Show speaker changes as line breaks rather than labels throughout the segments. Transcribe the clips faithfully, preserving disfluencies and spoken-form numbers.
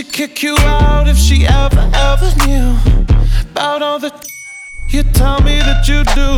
she'd kick you out if she ever, ever knew about all the you tell me that you do.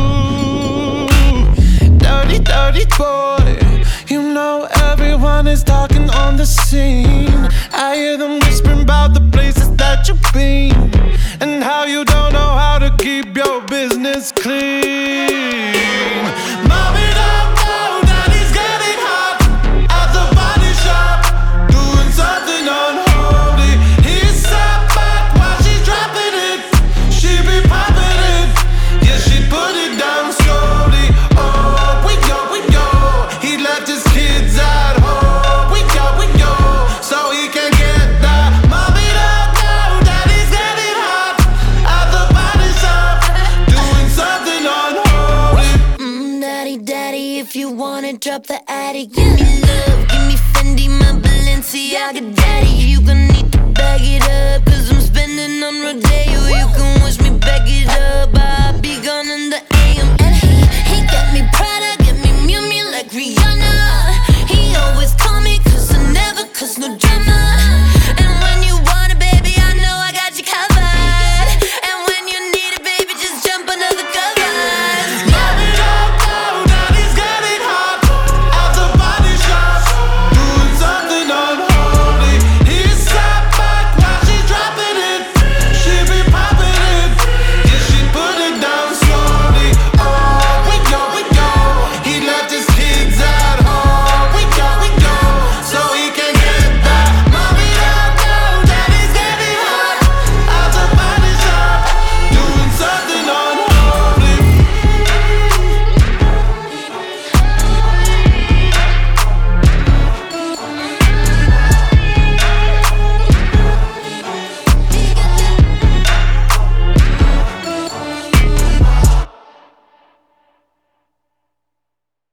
Dirty, dirty boy, you know everyone is talking on the scene. I hear them whispering about the places that you've been and how you don't know how to keep your business clean. Mommy, don't go, daddy's getting hot at the body shop, doing something unholy. He's sat back while she's dropping it. She be popping it, yeah, she put it down slowly. Oh, we go, we go. He left his kids at home. We go, we go, so he can get that. Mommy, don't go, daddy's getting hot at the body shop, doing something unholy.
Mm, daddy, daddy, if you wanna drop the attic, give me love, give me Fendi, my Balenciaga, daddy. You gon' need to bag it up, cause I'm